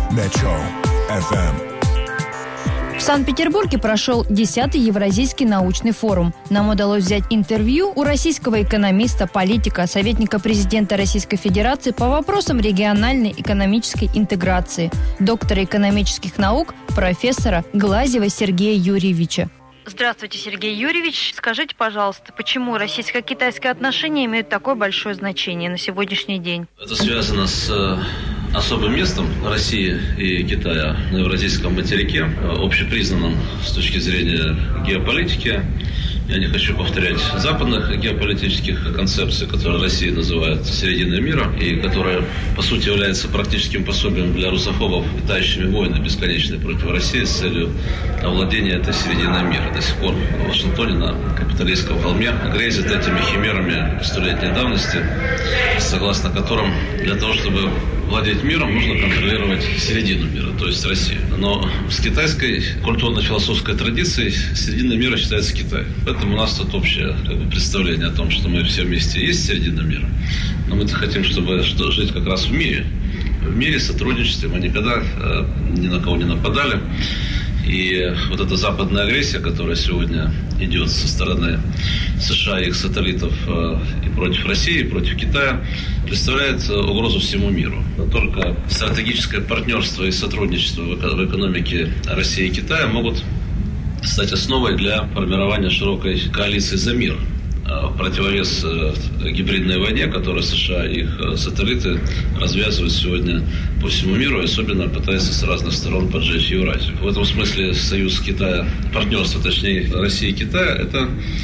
Metro FM. В Санкт-Петербурге прошел 10-й Евразийский научный форум. Нам удалось взять интервью у российского экономиста, политика, советника президента Российской Федерации по вопросам региональной экономической интеграции, доктора экономических наук, профессора Глазьева Сергея Юрьевича. Здравствуйте, Сергей Юрьевич. Скажите, пожалуйста, почему российско-китайские отношения имеют такое большое значение на сегодняшний день? Это связано с особым местом России и Китая на Евразийском материке, общепризнанным с точки зрения геополитики. Я не хочу повторять западных геополитических концепций, которые Россия называет серединой мира, и которая, по сути, является практическим пособием для русофобов, питающими войны бесконечные против России с целью овладения этой серединой мира. До сих пор в Вашингтоне на капиталистском холме грезят этими химерами столетней давности, согласно которым для того, чтобы владеть миром, нужно контролировать середину мира, то есть Россию. Но с китайской культурно-философской традицией середина мира считается Китай. Поэтому у нас тут общее представление о том, что мы все вместе есть середина мира. Но мы-то хотим, чтобы жить как раз в мире. В мире, сотрудничестве. Мы никогда ни на кого не нападали. И вот эта западная агрессия, которая сегодня идет со стороны США и их сателлитов и против России, и против Китая, представляет угрозу всему миру. Но только стратегическое партнерство и сотрудничество в экономике России и Китая могут стать основой для формирования широкой коалиции за мир, в противовес гибридной войне, которую США и их сателлиты развязывают сегодня по всему миру, и особенно пытаются с разных сторон поджечь Евразию. В этом смысле союз Китая, партнерство, точнее, России и Китая, это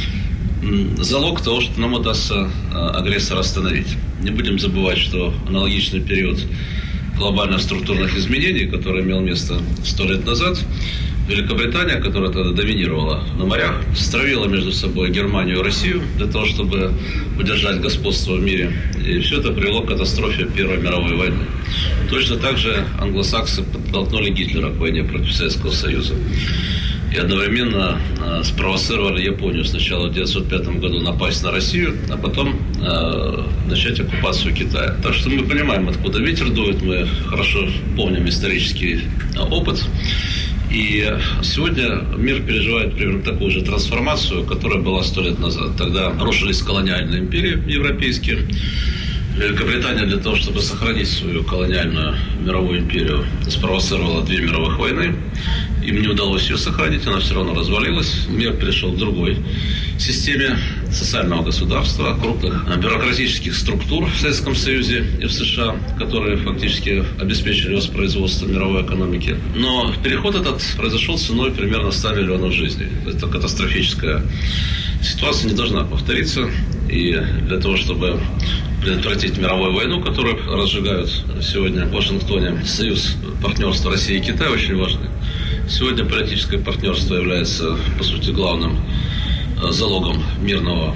залог того, что нам удастся агрессора остановить. Не будем забывать, что аналогичный период глобальных структурных изменений, который имел место 100 лет назад, Великобритания, которая тогда доминировала на морях, стравила между собой Германию и Россию для того, чтобы удержать господство в мире. И все это привело к катастрофе Первой мировой войны. Точно так же англосаксы подтолкнули Гитлера к войне против Советского Союза. И одновременно спровоцировали Японию сначала в 1905 году напасть на Россию, а потом начать оккупацию Китая. Так что мы понимаем, откуда ветер дует, мы хорошо помним исторический опыт. И сегодня мир переживает примерно такую же трансформацию, которая была 100 лет назад. Тогда рушились колониальные империи европейские. Великобритания для того, чтобы сохранить свою колониальную мировую империю, спровоцировала 2 мировых войны. Им не удалось ее сохранить, она все равно развалилась. Мир перешел к другой системе социального государства, крупных бюрократических структур в Советском Союзе и в США, которые фактически обеспечили воспроизводство мировой экономики. Но переход этот произошел ценой примерно 100 миллионов жизней. Это катастрофическая ситуация, не должна повториться. И для того, чтобы предотвратить мировую войну, которую разжигают сегодня в Вашингтоне, союз партнерства России и Китая очень важный. Сегодня политическое партнерство является, по сути, главным залогом мирного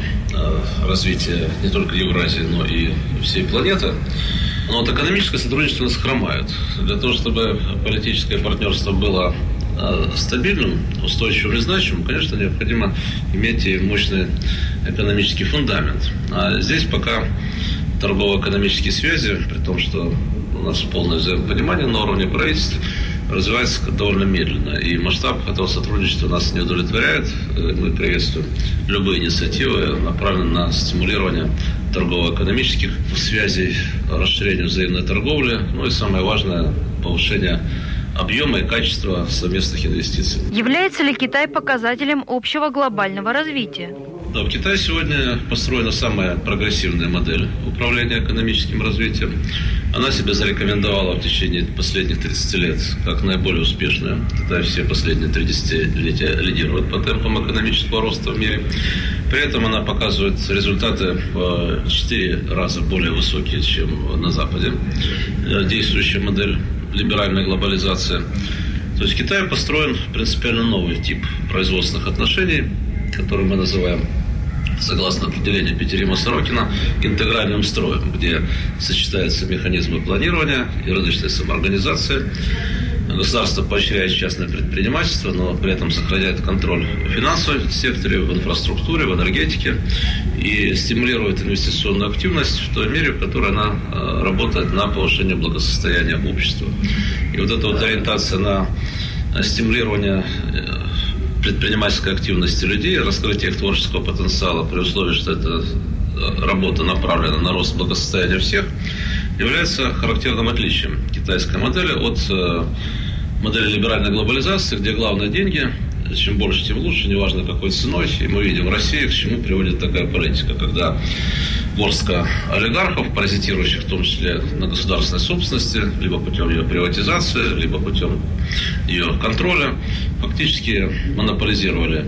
развития не только Евразии, но и всей планеты. Но вот экономическое сотрудничество нас хромает. Для того, чтобы политическое партнерство было стабильным, устойчивым и значимым, конечно, необходимо иметь и мощный экономический фундамент. А здесь пока торгово-экономические связи, при том, что у нас полное взаимопонимание на уровне правительств, развивается довольно медленно. И масштаб этого сотрудничества нас не удовлетворяет. Мы приветствуем любые инициативы, направленные на стимулирование торгово-экономических связей, расширение взаимной торговли, ну и самое важное – повышение объема и качества совместных инвестиций. Является ли Китай показателем общего глобального развития? Да, в Китае сегодня построена самая прогрессивная модель управления экономическим развитием. Она себя зарекомендовала в течение последних 30 лет как наиболее успешная. Китай все последние 3 десятилетия лидирует по темпам экономического роста в мире. При этом она показывает результаты в 4 раза более высокие, чем на Западе. Действующая модель либеральной глобализации. То есть в Китае построен принципиально новый тип производственных отношений, который мы называем, согласно определению Петерима Сорокина, интегральным строем, где сочетаются механизмы планирования и рыночной самоорганизации, Государство поощряет частное предпринимательство, но при этом сохраняет контроль в финансовом секторе, в инфраструктуре, в энергетике и стимулирует инвестиционную активность в той мере, в которой она работает на повышение благосостояния общества. И вот эта вот ориентация на стимулирование предпринимательской активности людей, раскрытие их творческого потенциала при условии, что эта работа направлена на рост благосостояния всех, является характерным отличием китайской модели от модели либеральной глобализации, где главное деньги, чем больше, тем лучше, неважно какой ценой. И мы видим в России, к чему приводит такая политика, когда горстка олигархов, паразитирующих в том числе на государственной собственности, либо путем ее приватизации, либо путем ее контроля, фактически монополизировали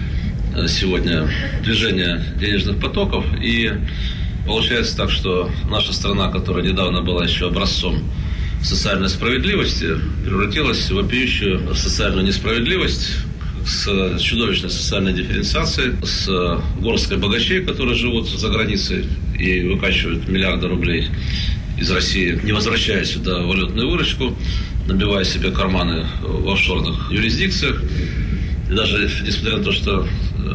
сегодня движение денежных потоков. И получается так, что наша страна, которая недавно была еще образцом социальной справедливости, превратилась в вопиющую социальную несправедливость, с чудовищной социальной дифференциацией, с горсткой богачей, которые живут за границей и выкачивают миллиарды рублей из России, не возвращая сюда валютную выручку, набивая себе карманы в офшорных юрисдикциях. И даже несмотря на то, что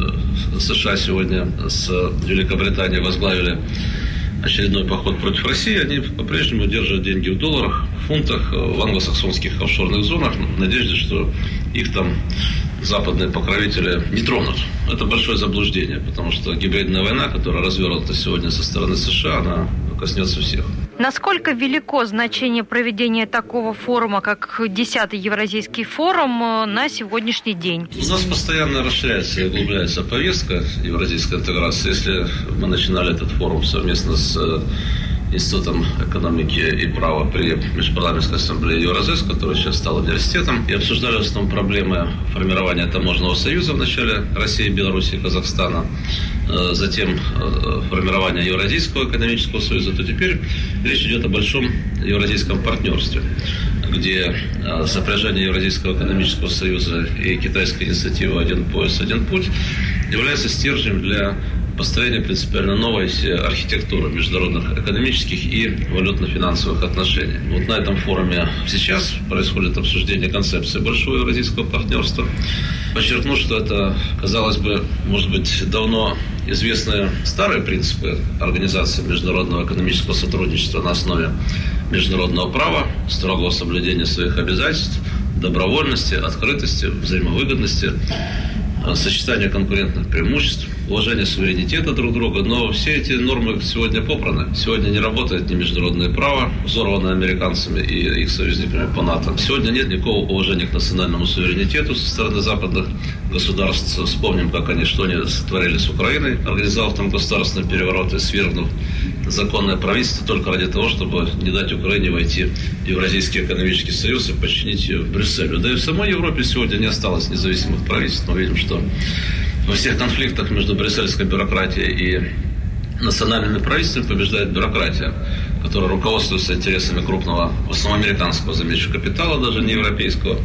США сегодня с Великобританией возглавили очередной поход против России, они по-прежнему держат деньги в долларах, в фунтах, в англосаксонских офшорных зонах, в надежде, что их там западные покровители не тронут. Это большое заблуждение, потому что гибридная война, которая развернута сегодня со стороны США, она коснется всех. Насколько велико значение проведения такого форума, как 10-й Евразийский форум, на сегодняшний день? У нас постоянно расширяется и углубляется повестка евразийской интеграции. Если мы начинали этот форум совместно с Институтом экономики и права при Межпарламентской ассамблее Евразес, который сейчас стал университетом, и обсуждали в основном проблемы формирования таможенного союза в начале России, Беларуси и Казахстана, затем формирования Евразийского экономического союза, то теперь речь идет о большом евразийском партнерстве, где сопряжение Евразийского экономического союза и китайской инициативы «Один пояс, один путь» является стержнем для построение принципиально новой архитектуры международных экономических и валютно-финансовых отношений. Вот на этом форуме сейчас происходит обсуждение концепции большого евразийского партнерства. Подчеркну, что это, казалось бы, может быть, давно известные старые принципы организации международного экономического сотрудничества на основе международного права, строгого соблюдения своих обязательств, добровольности, открытости, взаимовыгодности, сочетание конкурентных преимуществ, уважение суверенитета друг друга, но все эти нормы сегодня попраны. Сегодня не работает ни международное право, взорванное американцами и их союзниками по НАТО. Сегодня нет никакого уважения к национальному суверенитету со стороны западных государств. Вспомним, как они, что они сотворили с Украиной, организовав там государственный переворот и свергнув законное правительство только ради того, чтобы не дать Украине войти в Евразийский экономический союз и подчинить ее Брюсселю. Да и в самой Европе сегодня не осталось независимых правительств. Мы видим, что во всех конфликтах между брюссельской бюрократией и национальными правительствами побеждает бюрократия, которая руководствуется интересами крупного, в основном американского, замечу, капитала, даже не европейского,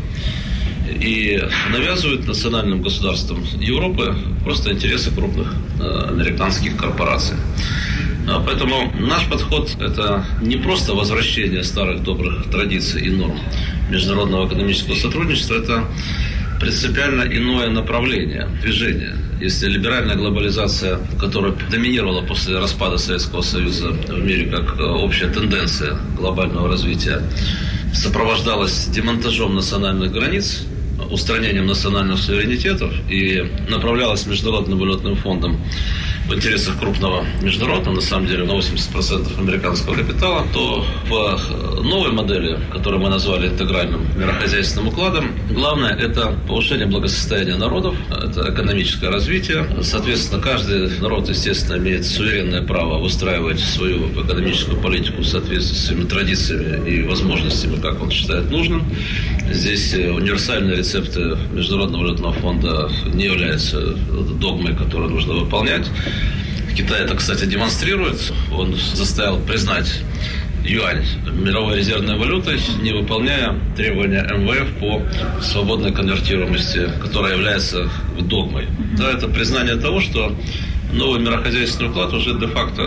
и навязывает национальным государствам Европы просто интересы крупных американских корпораций. Поэтому наш подход – это не просто возвращение старых добрых традиций и норм международного экономического сотрудничества, это принципиально иное направление, движение. Если либеральная глобализация, которая доминировала после распада Советского Союза в мире как общая тенденция глобального развития, сопровождалась демонтажом национальных границ, устранением национальных суверенитетов и направлялась Международным валютным фондом в интересах крупного международного, на самом деле, на 80% американского капитала, то в новой модели, которую мы назвали интегральным мирохозяйственным укладом, главное – это повышение благосостояния народов, это экономическое развитие. Соответственно, каждый народ, естественно, имеет суверенное право выстраивать свою экономическую политику в соответствии с своими традициями и возможностями, как он считает нужным. Здесь универсальные рецепты Международного валютного фонда не являются догмой, которую нужно выполнять. Китай это, кстати, демонстрирует. Он заставил признать юань мировой резервной валютой, не выполняя требования МВФ по свободной конвертируемости, которая является догмой. Да, это признание того, что новый мирохозяйственный уклад уже де-факто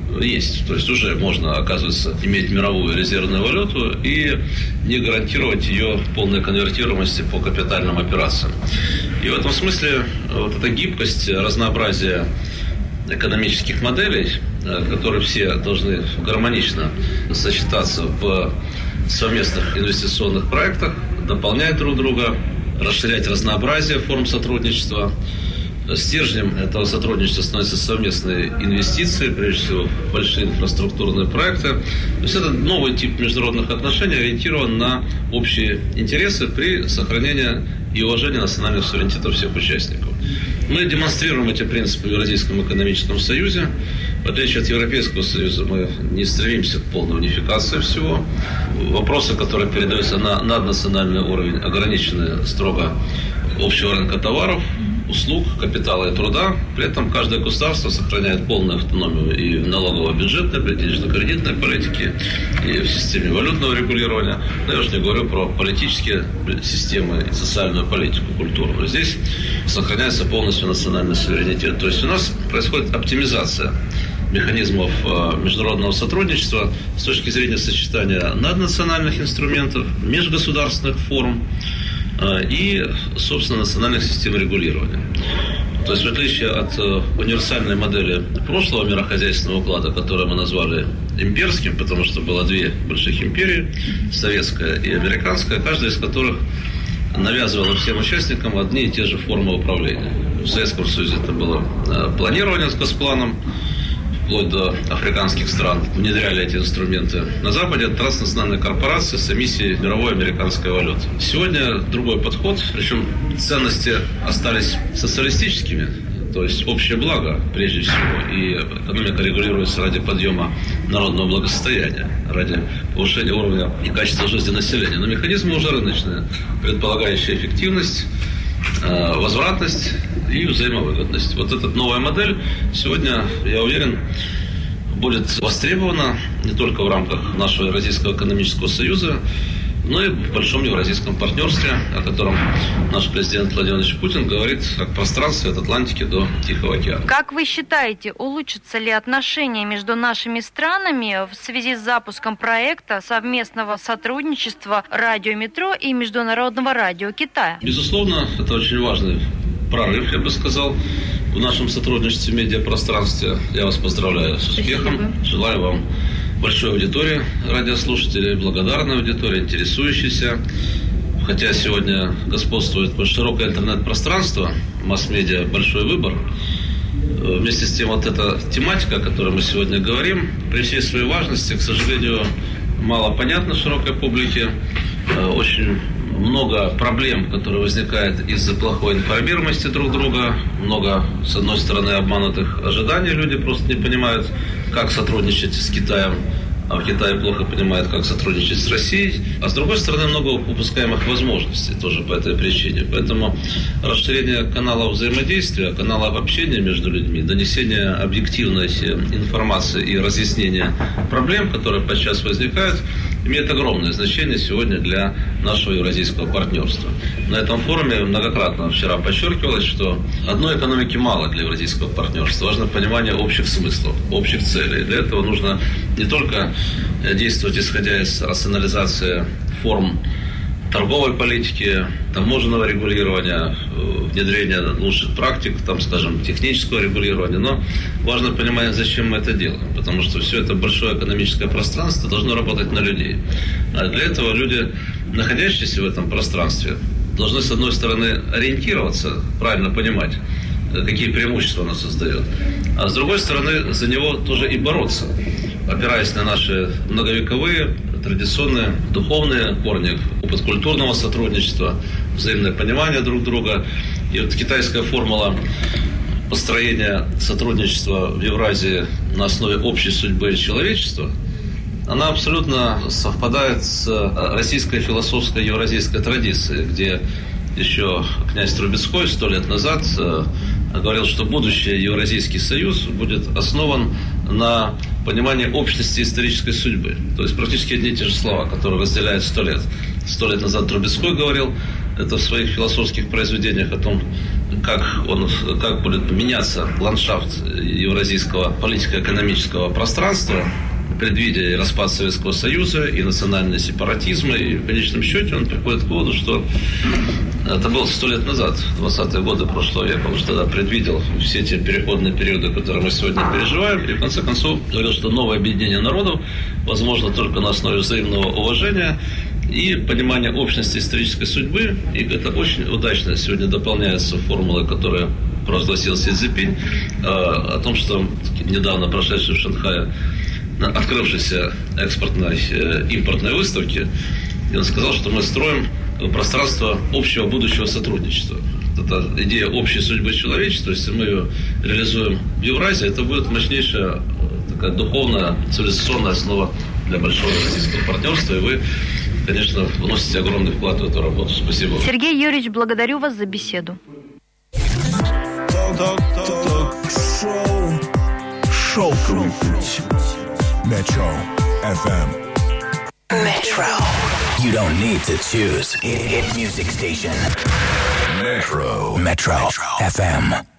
есть. То есть уже можно, оказывается, иметь мировую резервную валюту и не гарантировать ее полной конвертируемости по капитальным операциям. И в этом смысле вот эта гибкость, разнообразие экономических моделей, которые все должны гармонично сочетаться в совместных инвестиционных проектах, дополнять друг друга, расширять разнообразие форм сотрудничества. Стержнем этого сотрудничества становятся совместные инвестиции, прежде всего в большие инфраструктурные проекты. То есть это новый тип международных отношений, ориентирован на общие интересы при сохранении и уважении национальных суверенитетов всех участников. Мы демонстрируем эти принципы в Евразийском экономическом союзе. В отличие от Европейского союза, мы не стремимся к полной унификации всего. Вопросы, которые передаются на наднациональный уровень, ограничены строго общего рынка товаров, услуг, капитала и труда. При этом каждое государство сохраняет полную автономию и в налогово-бюджетной, денежно-кредитной политике, и в системе валютного регулирования. Но я уже не говорю про политические системы и социальную политику, культуру. Здесь сохраняется полностью национальный суверенитет. То есть у нас происходит оптимизация механизмов международного сотрудничества с точки зрения сочетания наднациональных инструментов, межгосударственных форм и, собственно, национальных систем регулирования. То есть, в отличие от универсальной модели прошлого мирохозяйственного уклада, которую мы назвали имперским, потому что было две больших империи, советская и американская, каждая из которых навязывала всем участникам одни и те же формы управления. В Советском Союзе это было планирование с госпланом, вплоть до африканских стран, внедряли эти инструменты. На Западе это транснациональные корпорации с эмиссией мировой американской валюты. Сегодня другой подход, причем ценности остались социалистическими, то есть общее благо прежде всего, и экономика регулируется ради подъема народного благосостояния, ради повышения уровня и качества жизни населения. Но механизмы уже рыночные, предполагающие эффективность, возвратность и взаимовыгодность. Вот эта новая модель сегодня, я уверен, будет востребована не только в рамках нашего Евразийского экономического союза, но и в большом евразийском партнерстве, о котором наш президент Владимир Владимирович Путин говорит о пространстве от Атлантики до Тихого океана. Как вы считаете, улучшатся ли отношения между нашими странами в связи с запуском проекта совместного сотрудничества радиометро и Международного радио Китая? Безусловно, это очень важный прорыв, я бы сказал, в нашем сотрудничестве в медиапространстве. Я вас поздравляю с успехом. Спасибо. Желаю вам большой аудитории радиослушателей, благодарной аудитории, интересующейся. Хотя сегодня господствует широкое интернет-пространство, масс-медиа, большой выбор. Вместе с тем, вот эта тематика, о которой мы сегодня говорим, при всей своей важности, к сожалению, мало понятна широкой публике. Очень много проблем, которые возникают из-за плохой информированности друг друга. Много, с одной стороны, обманутых ожиданий. Люди просто не понимают, как сотрудничать с Китаем, а в Китае плохо понимают, как сотрудничать с Россией. А с другой стороны, много упускаемых возможностей тоже по этой причине. Поэтому расширение каналов взаимодействия, каналов общения между людьми, донесение объективной информации и разъяснение проблем, которые подчас возникают, имеет огромное значение сегодня для нашего евразийского партнерства. На этом форуме многократно вчера подчеркивалось, что одной экономики мало для евразийского партнерства. Важно понимание общих смыслов, общих целей. Для этого нужно не только действовать исходя из рационализации форм торговой политики, таможенного регулирования, внедрения лучших практик, там, скажем, технического регулирования, но важно понимать, зачем мы это делаем, потому что все это большое экономическое пространство должно работать на людей. А для этого люди, находящиеся в этом пространстве, должны, с одной стороны, ориентироваться, правильно понимать, какие преимущества оно создает, а с другой стороны, за него тоже и бороться, опираясь на наши многовековые, традиционные, духовные корни, опыт культурного сотрудничества, взаимное понимание друг друга. И вот китайская формула построения сотрудничества в Евразии на основе общей судьбы человечества, она абсолютно совпадает с российской философской евразийской традицией, где еще князь Трубецкой 100 лет назад говорил, что будущий Евразийский союз будет основан на понимании общности исторической судьбы. То есть практически одни и те же слова, которые разделяют 100 лет. 100 лет назад Трубецкой говорил это в своих философских произведениях о том, как будет меняться ландшафт евразийского политико-экономического пространства, предвидя и распад Советского Союза, и национальный сепаратизм, и в конечном счете он приходит к выводу, что это было 100 лет назад, 20-е годы прошлого века, он же тогда предвидел все те переходные периоды, которые мы сегодня переживаем, и в конце концов говорил, что новое объединение народов возможно только на основе взаимного уважения и понимания общности исторической судьбы, и это очень удачно сегодня дополняется формулой, которая провозгласил Си Цзиньпин, о том, что недавно прошедший в Шанхае открывшейся экспортной импортной выставки, и он сказал, что мы строим пространство общего будущего сотрудничества. Это идея общей судьбы человечества, если мы ее реализуем в Евразии, это будет мощнейшая такая духовная, цивилизационная основа для большого российского партнерства, и вы, конечно, вносите огромный вклад в эту работу. Спасибо. Сергей Юрьевич, благодарю вас за беседу. Шелковый путь. Metro FM. Metro. You don't need to choose. Hit music station. Metro. Metro FM.